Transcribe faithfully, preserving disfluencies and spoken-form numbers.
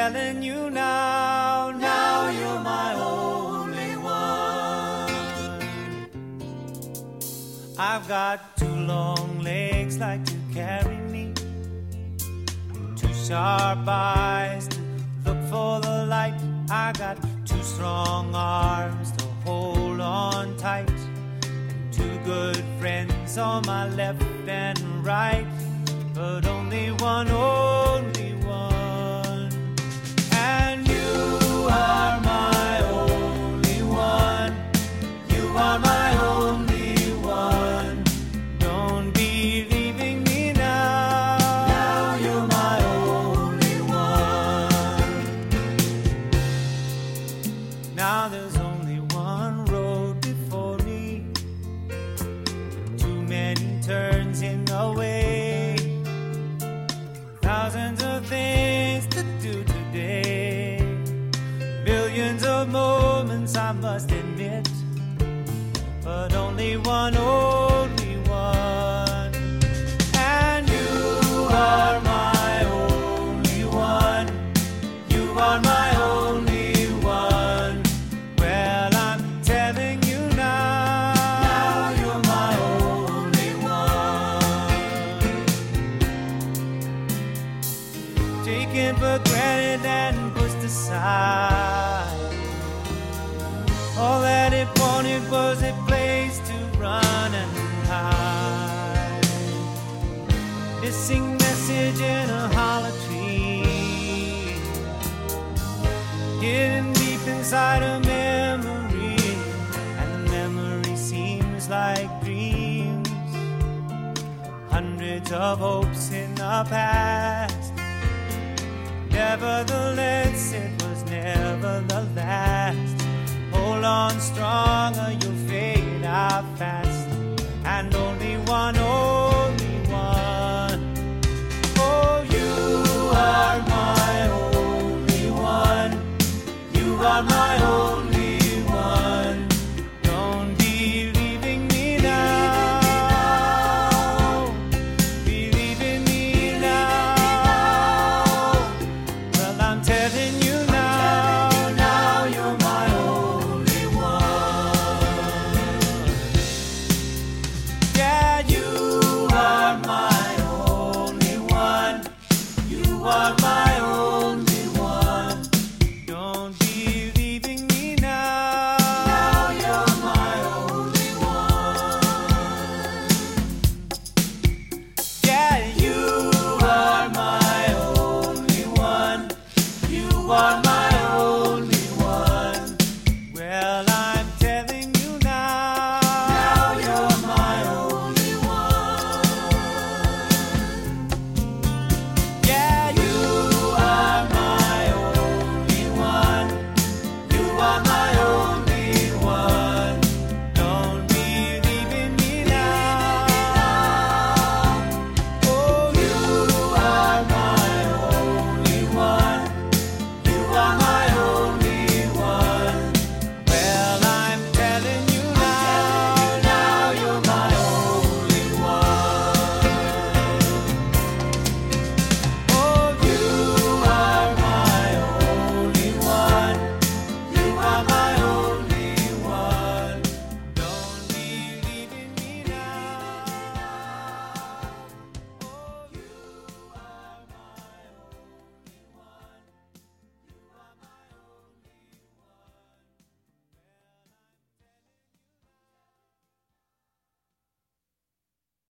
telling you now, now you're my only one. I've got two long legs like to carry me, two sharp eyes to look for the light. I got two strong arms to hold on tight, and two good friends on my left and right, but only one, only one. And you are my only one. You are my only one. Don't be leaving me now. Now you're my only one. Now there's only one road before me, too many turns in the way, thousands of things to do today, millions of moments I must admit, but only one, only one. And you are my only one. You are my only one. Well, I'm telling you now, now you're my only one. Taken for granted and pushed aside, all that it wanted was a place to run and hide. Missing message in a hollow tree, hidden deep inside a memory, and the memory seems like dreams. Hundreds of hopes in the past, nevertheless it was never the last. Hold on strong or you'll fade out fast, and only one